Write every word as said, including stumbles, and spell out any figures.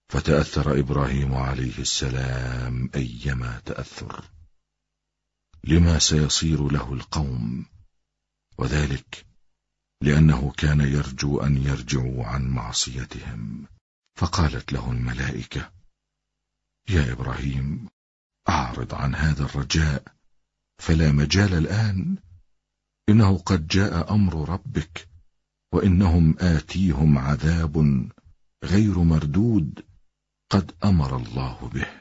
فتأثر إبراهيم عليه السلام أيما تأثر لما سيصير له القوم، وذلك لأنه كان يرجو أن يرجعوا عن معصيتهم. فقالت له الملائكة: يا إبراهيم، أعرض عن هذا الرجاء، فلا مجال الآن، إنه قد جاء أمر ربك، وإنهم آتيهم عذاب غير مردود قد أمر الله به.